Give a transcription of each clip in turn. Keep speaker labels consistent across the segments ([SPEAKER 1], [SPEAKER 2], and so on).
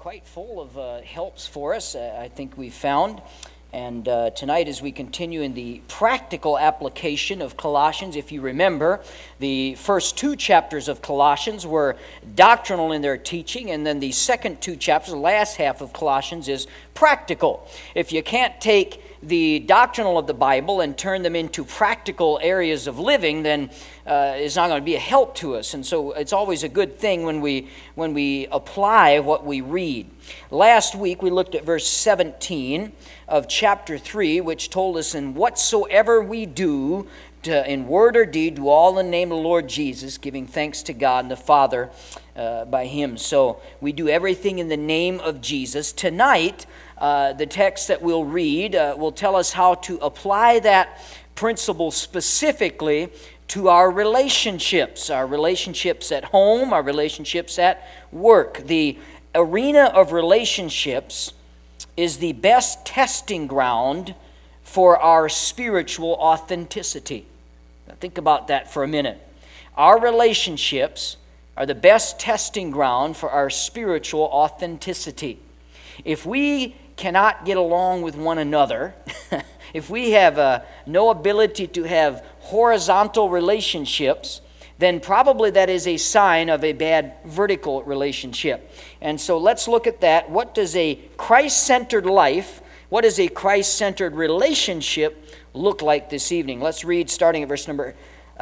[SPEAKER 1] quite full of helps for us, I think we've found. And tonight, as we continue in the practical application of Colossians, if you remember, the first two chapters of Colossians were doctrinal in their teaching, and then the second two chapters, the last half of Colossians, is practical. If you can't take the doctrinal of the Bible and turn them into practical areas of living, then it's not going to be a help to us. And so it's always a good thing when we apply what we read. Last week we looked at verse 17 of chapter 3, which told us, "And whatsoever we do, in word or deed, do all in the name of the Lord Jesus, giving thanks to God and the Father by Him." So we do everything in the name of Jesus. Tonight, the text that we'll read will tell us how to apply that principle specifically to our relationships at home, our relationships at work. The arena of relationships is the best testing ground for our spiritual authenticity. Now think about that for a minute. Our relationships are the best testing ground for our spiritual authenticity. If we cannot get along with one another, if we have no ability to have horizontal relationships, then probably that is a sign of a bad vertical relationship. And so let's look at that. What does a Christ-centered life, what does a Christ-centered relationship look like this evening? Let's read starting at verse number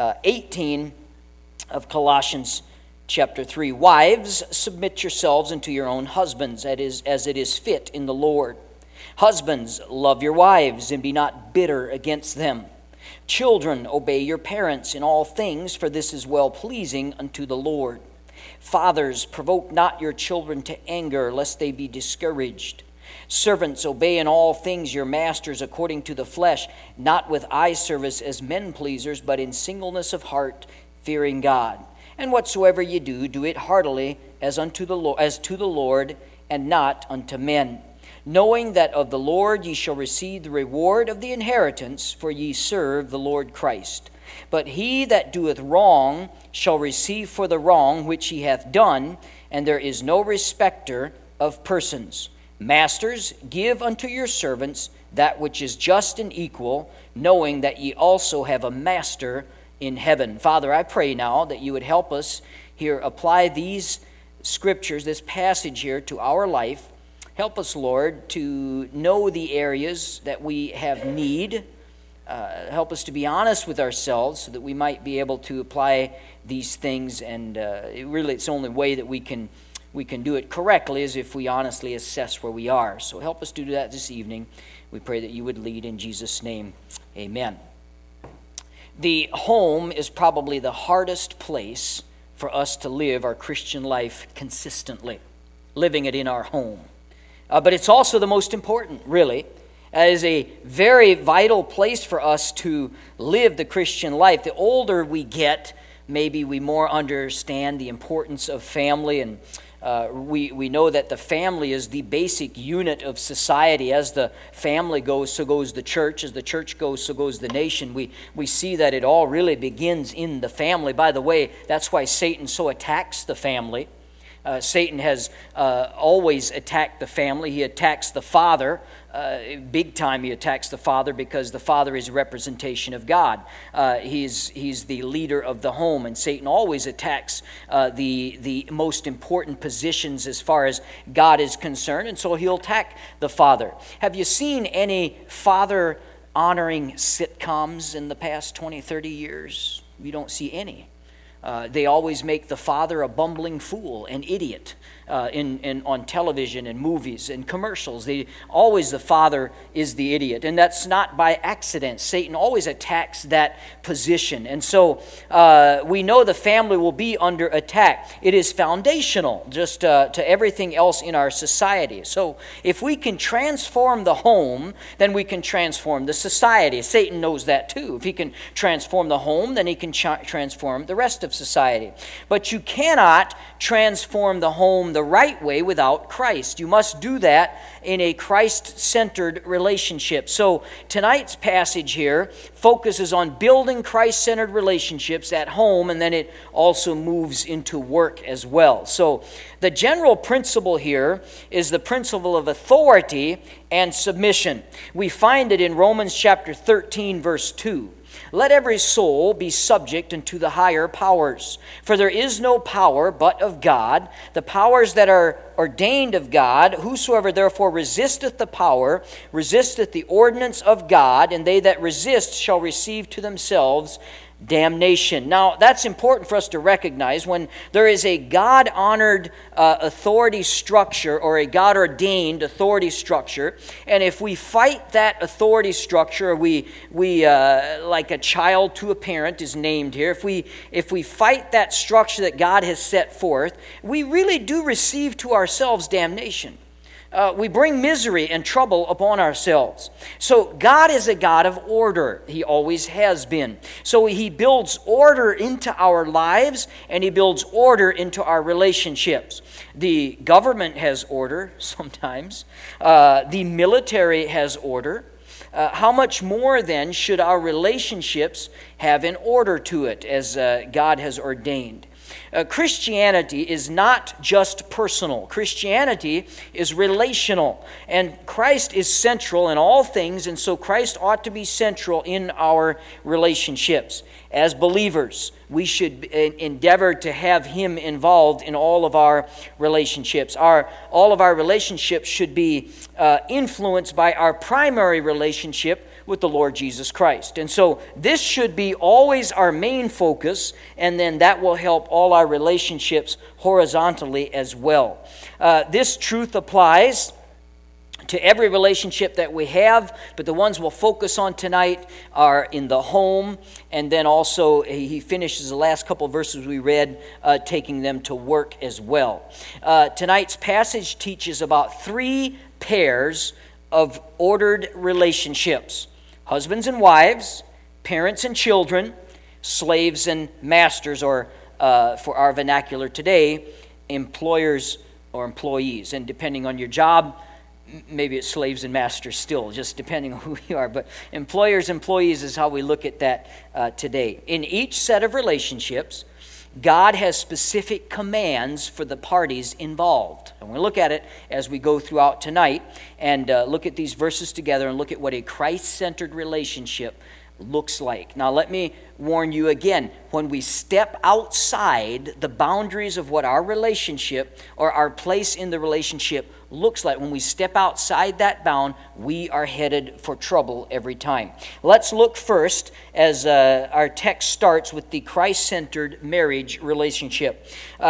[SPEAKER 1] 18 of Colossians chapter 3. "Wives, submit yourselves unto your own husbands, as it is fit in the Lord. Husbands, love your wives, and be not bitter against them. Children, obey your parents in all things, for this is well-pleasing unto the Lord. Fathers, provoke not your children to anger, lest they be discouraged. Servants, obey in all things your masters according to the flesh, not with eye service as men pleasers, but in singleness of heart, fearing God. And whatsoever ye do, do it heartily as to the Lord, and not unto men, knowing that of the Lord ye shall receive the reward of the inheritance, for ye serve the Lord Christ. But he that doeth wrong shall receive for the wrong which he hath done, and there is no respecter of persons. Masters, give unto your servants that which is just and equal, knowing that ye also have a master in heaven." Father, I pray now that you would help us here apply these scriptures, this passage here, to our life. Help us, Lord, to know the areas that we have need. Help us to be honest with ourselves so that we might be able to apply these things. And it's the only way that we can do it correctly is if we honestly assess where we are. So help us do that this evening. We pray that you would lead in Jesus' name. Amen. The home is probably the hardest place for us to live our Christian life consistently, living it in our home. But it's also the most important, really. It is a very vital place for us to live the Christian life. The older we get, maybe we more understand the importance of family, and we know that the family is the basic unit of society. As the family goes, so goes the church. As the church goes, so goes the nation. We see that it all really begins in the family. By the way, that's why Satan so attacks the family. Satan has always attacked the family. He attacks the father. Big time he attacks the father because the father is a representation of God. He's the leader of the home, and Satan always attacks the most important positions as far as God is concerned, and so he'll attack the father. Have you seen any father-honoring sitcoms in the past 20, 30 years? You don't see any. They always make the father a bumbling fool, an idiot, on television and movies and commercials. The father is the idiot, and that's not by accident. Satan always attacks that position, and so we know the family will be under attack. It is foundational just to everything else in our society. So if we can transform the home, then we can transform the society. Satan knows that too. If he can transform the home, then he can transform the rest of society. But you cannot transform the home from the right way without Christ. You must do that in a Christ-centered relationship. So tonight's passage here focuses on building Christ-centered relationships at home, and then it also moves into work as well. So the general principle here is the principle of authority and submission. We find it in Romans chapter 13, verse 2. Let every soul be subject unto the higher powers, for there is no power but of God. The powers that are ordained of God, whosoever therefore resisteth the power, resisteth the ordinance of God, and they that resist shall receive to themselves damnation. Now, that's important for us to recognize when there is a God-honored authority structure or a God-ordained authority structure, and if we fight that authority structure, we like a child to a parent is named here, if we fight that structure that God has set forth, we really do receive to ourselves damnation. We bring misery and trouble upon ourselves. So God is a God of order. He always has been. So He builds order into our lives, and He builds order into our relationships. The government has order sometimes. The military has order. How much more then should our relationships have an order to it as God has ordained? Christianity is not just personal. Christianity is relational. And Christ is central in all things, and so Christ ought to be central in our relationships. As believers, we should endeavor to have Him involved in all of our relationships. All of our relationships should be influenced by our primary relationship with the Lord Jesus Christ. And so this should be always our main focus, and then that will help all our relationships horizontally as well. This truth applies to every relationship that we have, but the ones we'll focus on tonight are in the home, and then also he finishes the last couple of verses we read, taking them to work as well. Tonight's passage teaches about 3 pairs of ordered relationships: husbands and wives, parents and children, slaves and masters, or for our vernacular today, employers or employees. And depending on your job, maybe it's slaves and masters still, just depending on who you are. But employers, employees is how we look at that today. In each set of relationships, God has specific commands for the parties involved. And we'll look at it as we go throughout tonight and look at these verses together and look at what a Christ-centered relationship looks like. Now, let me warn you again, when we step outside the boundaries of what our relationship or our place in the relationship looks like, when we step outside that bound, we are headed for trouble every time. Let's look first, as our text starts, with the Christ-centered marriage relationship.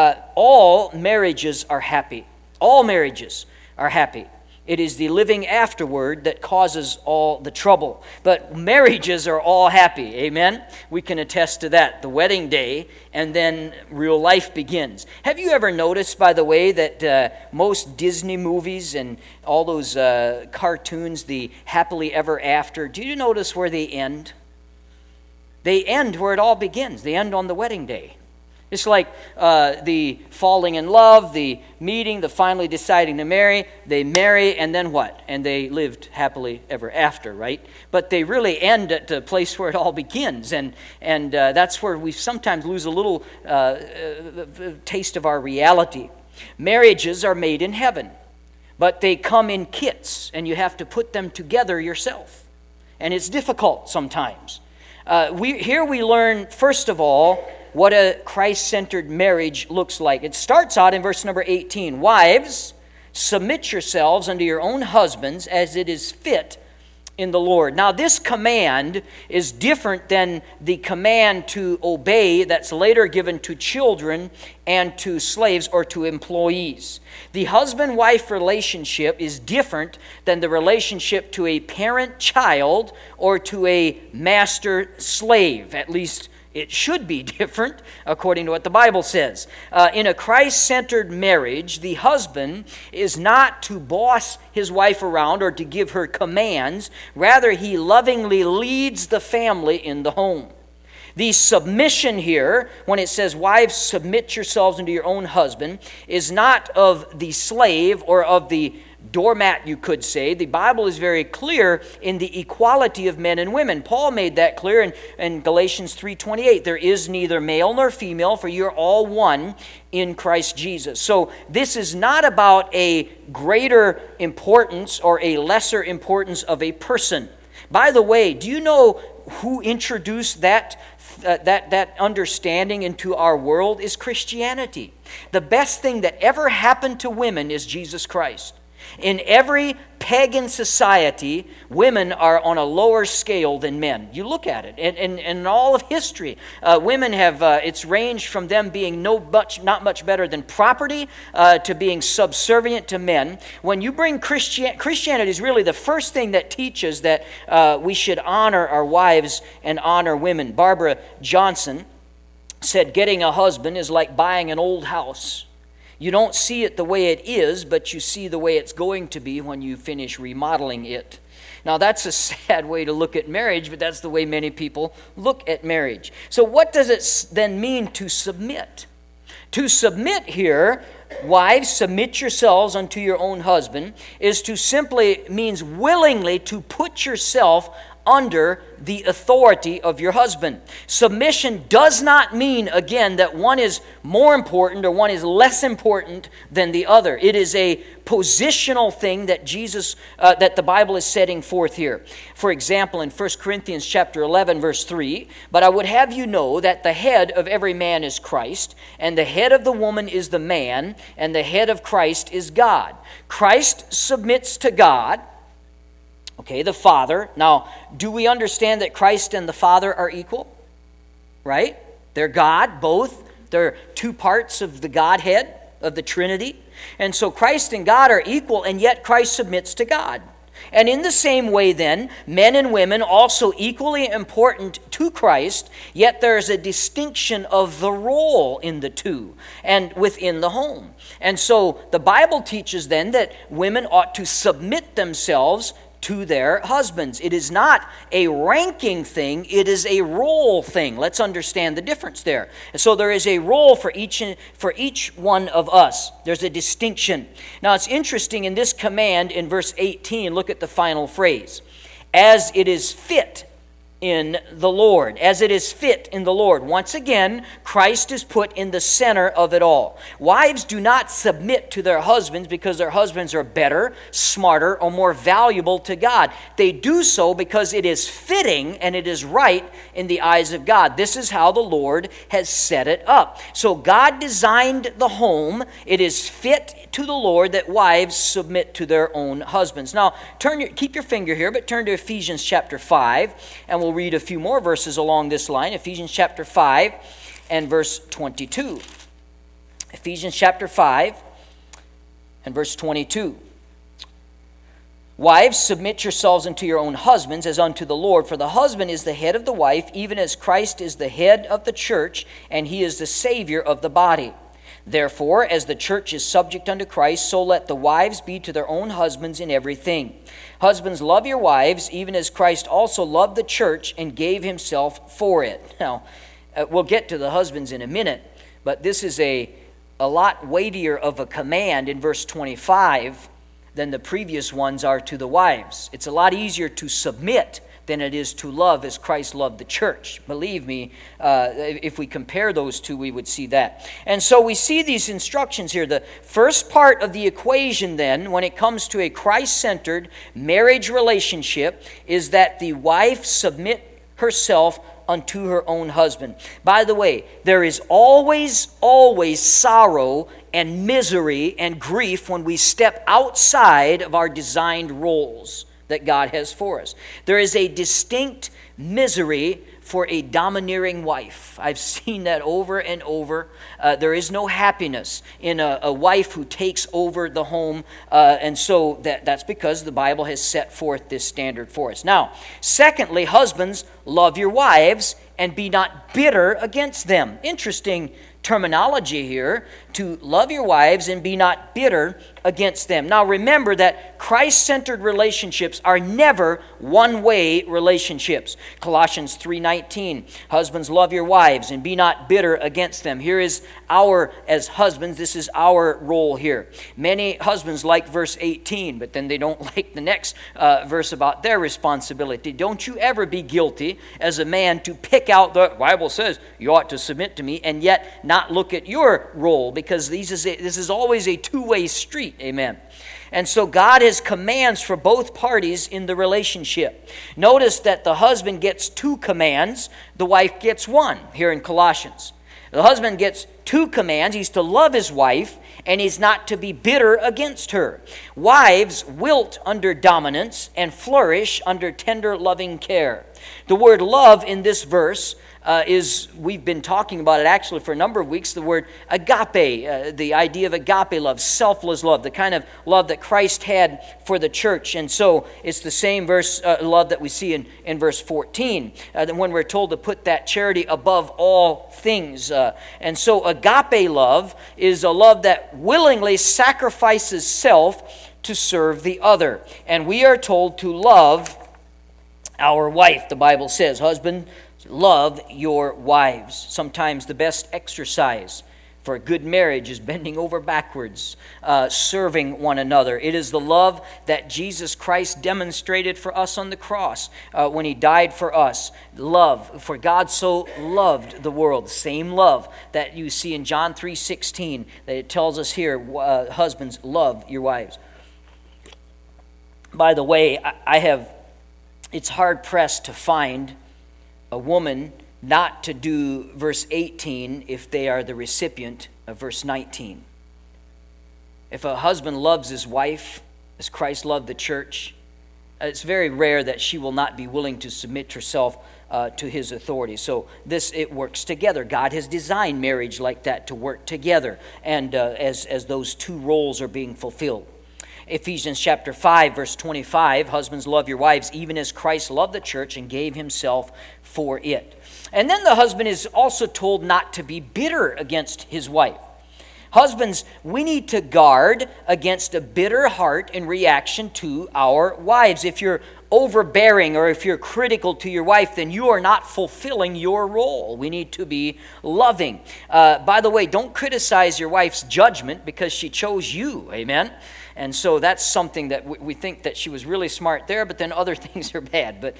[SPEAKER 1] All marriages are happy. All marriages are happy. It is the living afterward that causes all the trouble. But marriages are all happy, amen? We can attest to that. The wedding day, and then real life begins. Have you ever noticed, by the way, that most Disney movies and all those cartoons, the happily ever after, do you notice where they end? They end where it all begins. They end on the wedding day. It's like the falling in love, the meeting, the finally deciding to marry. They marry, and then what? And they lived happily ever after, right? But they really end at the place where it all begins, and that's where we sometimes lose a little taste of our reality. Marriages are made in heaven, but they come in kits, and you have to put them together yourself. And it's difficult sometimes. Here we learn, first of all, what a Christ-centered marriage looks like. It starts out in verse number 18. Wives, submit yourselves unto your own husbands as it is fit in the Lord. Now, this command is different than the command to obey that's later given to children and to slaves or to employees. The husband-wife relationship is different than the relationship to a parent-child or to a master-slave. At least it should be different, according to what the Bible says. In a Christ-centered marriage, the husband is not to boss his wife around or to give her commands. Rather, he lovingly leads the family in the home. The submission here, when it says, wives, submit yourselves unto your own husband, is not of the slave or of the doormat, you could say. The Bible is very clear in the equality of men and women. Paul made that clear in Galatians 3:28. There is neither male nor female, for you're all one in Christ Jesus. So this is not about a greater importance or a lesser importance of a person. By the way, do you know who introduced that understanding into our world? Is Christianity. The best thing that ever happened to women is Jesus Christ. In every pagan society, women are on a lower scale than men. You look at it. And in all of history, women have, it's ranged from them being not much better than property to being subservient to men. When you bring Christianity is really the first thing that teaches that we should honor our wives and honor women. Barbara Johnson said, getting a husband is like buying an old house. You don't see it the way it is, but you see the way it's going to be when you finish remodeling it. Now, that's a sad way to look at marriage, but that's the way many people look at marriage. So what does it then mean to submit? To submit here, wives, submit yourselves unto your own husband, is to simply means willingly to put yourself under the authority of your husband. Submission does not mean, again, that one is more important or one is less important than the other. It is a positional thing that that the Bible is setting forth here. For example, in 1 Corinthians chapter 11, verse 3, but I would have you know that the head of every man is Christ, and the head of the woman is the man, and the head of Christ is God. Christ submits to God, okay, the Father. Now, do we understand that Christ and the Father are equal? Right? They're God, both. They're two parts of the Godhead, of the Trinity. And so Christ and God are equal, and yet Christ submits to God. And in the same way then, men and women also equally important to Christ, yet there is a distinction of the role in the two and within the home. And so the Bible teaches then that women ought to submit themselves to their husbands. It is not a ranking thing, it is a role thing. Let's understand the difference there. And so there is a role for each one of us. There's a distinction. Now it's interesting in this command in verse 18, look at the final phrase. As it is fit in the Lord. As it is fit in the Lord. Once again, Christ is put in the center of it all. Wives do not submit to their husbands because their husbands are better, smarter, or more valuable to God. They do so because it is fitting and it is right in the eyes of God. This is how the Lord has set it up. So God designed the home. It is fit to the Lord that wives submit to their own husbands. Now, keep your finger here, but turn to Ephesians chapter 5, and we'll read a few more verses along this line. Ephesians chapter 5 and verse 22. Ephesians chapter 5 and verse 22. Wives, submit yourselves unto your own husbands as unto the Lord, for the husband is the head of the wife, even as Christ is the head of the church, and he is the Savior of the body. Therefore, as the church is subject unto Christ, so let the wives be to their own husbands in everything. Husbands, love your wives, even as Christ also loved the church and gave himself for it. Now, we'll get to the husbands in a minute, but this is a lot weightier of a command in verse 25 than the previous ones are to the wives. It's a lot easier to submit than it is to love as Christ loved the church. Believe me, if we compare those two, we would see that. And so we see these instructions here. The first part of the equation then, when it comes to a Christ-centered marriage relationship, is that the wife submit herself unto her own husband. By the way, there is always sorrow and misery and grief when we step outside of our designed roles that God has for us. There is a distinct misery for a domineering wife. I've seen that over and over. There is no happiness in a wife who takes over the home, and so that's because the Bible has set forth this standard for us. Now, secondly, husbands, love your wives and be not bitter against them. Interesting terminology here, to love your wives and be not bitter against them. Now remember that Christ-centered relationships are never one-way relationships. Colossians 3:19, husbands, love your wives and be not bitter against them. Here is as husbands, this is our role here. Many husbands like verse 18, but then they don't like the next verse about their responsibility. Don't you ever be guilty as a man to pick out the Bible says you ought to submit to me, and yet not look at your role, because this is always a two-way street. Amen. And so God has commands for both parties in the relationship. Notice that the husband gets 2 commands, the wife gets 1 here in Colossians. The husband gets 2 commands. He's to love his wife, and he's not to be bitter against her. Wives wilt under dominance and flourish under tender, loving care. The word love in this verse we've been talking about it actually for a number of weeks, the word agape, the idea of agape love, selfless love, the kind of love that Christ had for the church. And so it's the same love that we see in verse 14, when we're told to put that charity above all things. And so agape love is a love that willingly sacrifices self to serve the other. And we are told to love our wife. The Bible says, husband, love your wives. Sometimes the best exercise for a good marriage is bending over backwards, serving one another. It is the love that Jesus Christ demonstrated for us on the cross when he died for us. Love, for God so loved the world. Same love that you see in John 3:16, that it tells us here, husbands, love your wives. By the way, it's hard-pressed to find a woman not to do verse 18 if they are the recipient of verse 19. If a husband loves his wife as Christ loved the church, it's very rare that she will not be willing to submit herself to his authority. So it works together. God has designed marriage like that, to work together, and as those 2 roles are being fulfilled. Ephesians chapter 5, verse 25, husbands, love your wives, even as Christ loved the church and gave himself for it. And then the husband is also told not to be bitter against his wife. Husbands, we need to guard against a bitter heart in reaction to our wives. If you're overbearing or if you're critical to your wife, then you are not fulfilling your role. We need to be loving. By the way, don't criticize your wife's judgment because she chose you. Amen? And so that's something that we think that she was really smart there, but then other things are bad. But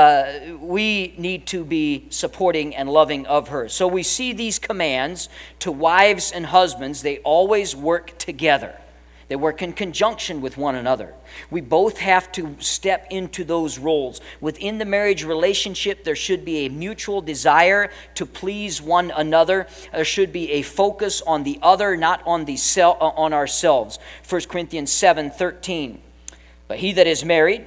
[SPEAKER 1] we need to be supporting and loving of her. So we see these commands to wives and husbands. They always work together. They work in conjunction with one another. We both have to step into those roles. Within the marriage relationship, there should be a mutual desire to please one another. There should be a focus on the other, not on on ourselves. 1 Corinthians 7:13. But he that is married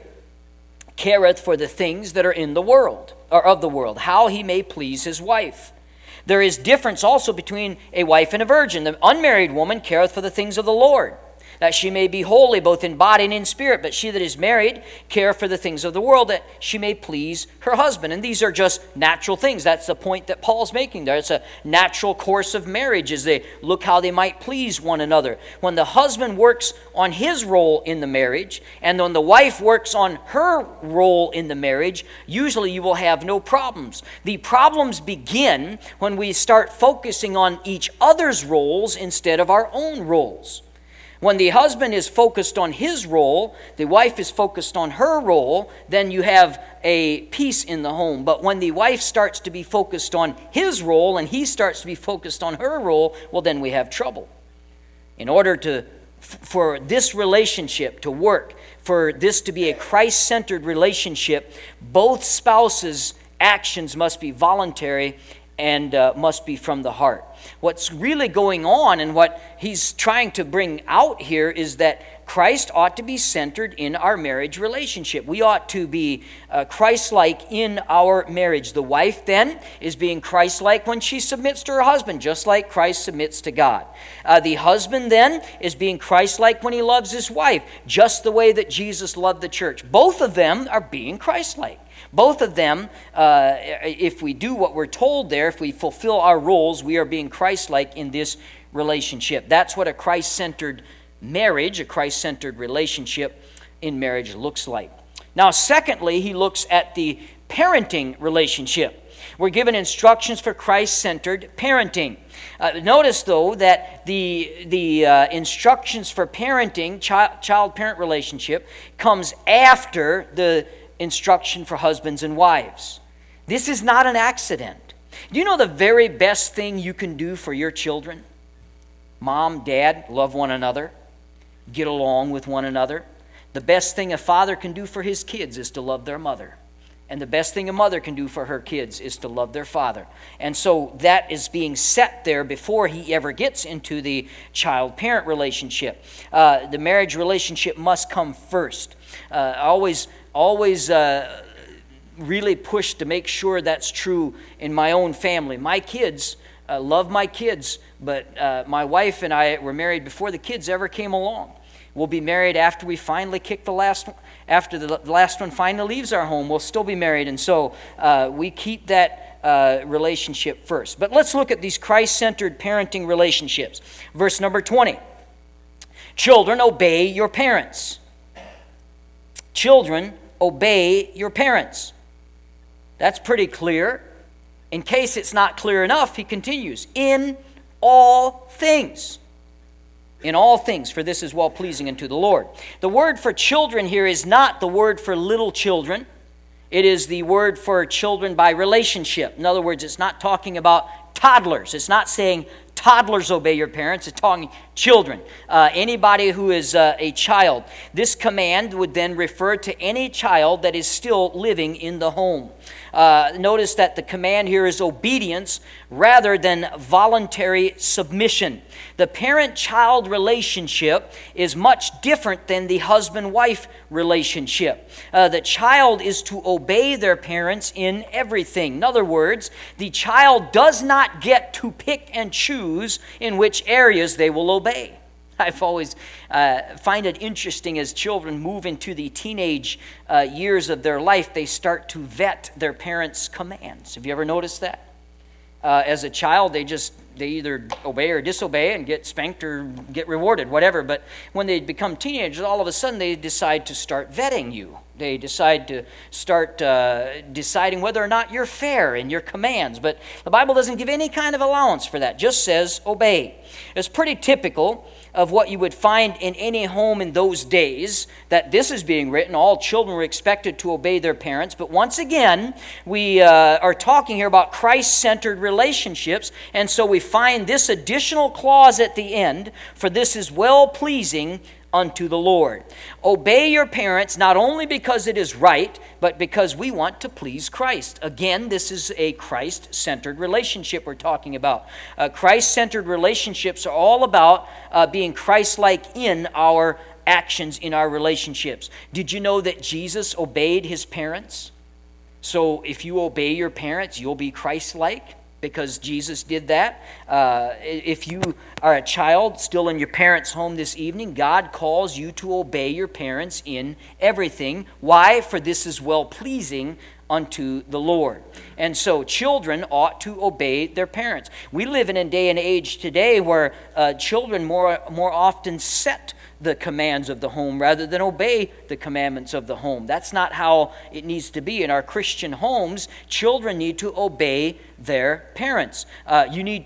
[SPEAKER 1] careth for the things that are in the world, or of the world, how he may please his wife. There is difference also between a wife and a virgin. The unmarried woman careth for the things of the Lord, that she may be holy both in body and in spirit. But she that is married care for the things of the world, that she may please her husband. And these are just natural things. That's the point that Paul's making there. It's a natural course of marriage as they look how they might please one another. When the husband works on his role in the marriage, and when the wife works on her role in the marriage, usually you will have no problems. The problems begin when we start focusing on each other's roles instead of our own roles. When the husband is focused on his role, the wife is focused on her role, then you have a peace in the home. But when the wife starts to be focused on his role and he starts to be focused on her role, well, then we have trouble. In order for this relationship to work, for this to be a Christ-centered relationship, both spouses' actions must be voluntary and must be from the heart. What's really going on and what he's trying to bring out here is that Christ ought to be centered in our marriage relationship. We ought to be Christ-like in our marriage. The wife then is being Christ-like when she submits to her husband, just like Christ submits to God. The husband then is being Christ-like when he loves his wife, just the way that Jesus loved the church. Both of them are being Christ-like. Both of them, if we do what we're told there, if we fulfill our roles, we are being Christ-like in this relationship. That's what a Christ-centered marriage, a Christ-centered relationship in marriage, looks like. Now, secondly, he looks at the parenting relationship. We're given instructions for Christ-centered parenting. Notice, though, that the instructions for parenting, child-parent relationship, comes after the instruction for husbands and wives. This is not an accident. Do you know the very best thing you can do for your children? Mom, dad, love one another. Get along with one another. The best thing a father can do for his kids is to love their mother. And the best thing a mother can do for her kids is to love their father. And so that is being set there before he ever gets into the child-parent relationship. The marriage relationship must come first. Always really push to make sure that's true in my own family. My kids, love my kids, but my wife and I were married before the kids ever came along. We'll be married after we finally kick the last one. After the last one finally leaves our home, we'll still be married. And so we keep that relationship first. But let's look at these Christ-centered parenting relationships. Verse number 20. Children, obey your parents. Children, obey your parents. That's pretty clear. In case it's not clear enough, he continues. In all things. In all things, for this is well-pleasing unto the Lord. The word for children here is not the word for little children. It is the word for children by relationship. In other words, it's not talking about toddlers. It's not saying toddlers obey your parents. It's talking children. Anybody who is a child. This command would then refer to any child that is still living in the home. Notice that the command here is obedience rather than voluntary submission. The parent-child relationship is much different than the husband-wife relationship. The child is to obey their parents in everything. In other words, the child does not get to pick and choose in which areas they will obey. I've always find it interesting as children move into the teenage years of their life, they start to vet their parents' commands. Have you ever noticed that? As a child, they either obey or disobey and get spanked or get rewarded, whatever. But when they become teenagers, all of a sudden they decide to start vetting you. They decide to start deciding whether or not you're fair in your commands. But the Bible doesn't give any kind of allowance for that. It just says obey. It's pretty typical of what you would find in any home in those days, that this is being written. All children were expected to obey their parents. But once again, we are talking here about Christ-centered relationships, and so we find this additional clause at the end, for this is well-pleasing unto the Lord. Obey your parents not only because it is right, but because we want to please Christ. Again, this is a Christ-centered relationship we're talking about. Christ-centered relationships are all about being Christ-like in our actions, in our relationships. Did you know that Jesus obeyed his parents? So if you obey your parents, you'll be Christ-like, because Jesus did that. If you are a child still in your parents' home this evening, God calls you to obey your parents in everything. Why? For this is well-pleasing unto the Lord. And so children ought to obey their parents. We live in a day and age today where children more often set the commands of the home rather than obey the commandments of the home. That's not how it needs to be. In our Christian homes, children need to obey their parents. You need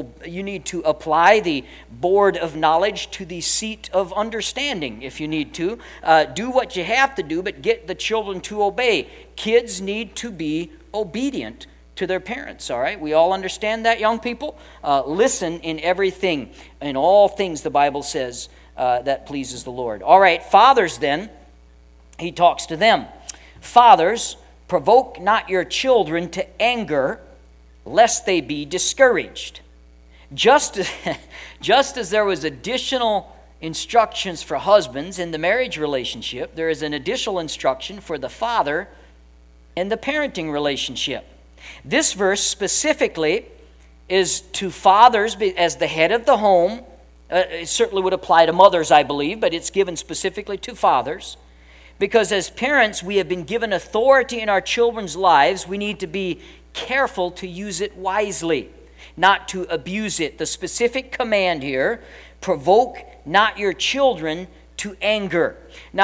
[SPEAKER 1] to apply the board of knowledge to the seat of understanding if you need to. Do what you have to do, but get the children to obey. Kids need to be obedient to their parents, all right? We all understand that, young people? Listen in everything, in all things, the Bible says, that pleases the Lord. All right, fathers then, he talks to them. Fathers, provoke not your children to anger, lest they be discouraged. Just as there was additional instructions for husbands in the marriage relationship, there is an additional instruction for the father in the parenting relationship. This verse specifically is to fathers as the head of the home. It certainly would apply to mothers, I believe, but it's given specifically to fathers. Because as parents, we have been given authority in our children's lives. We need to be careful to use it wisely. not to abuse it. The specific command here, provoke not your children to anger. Now,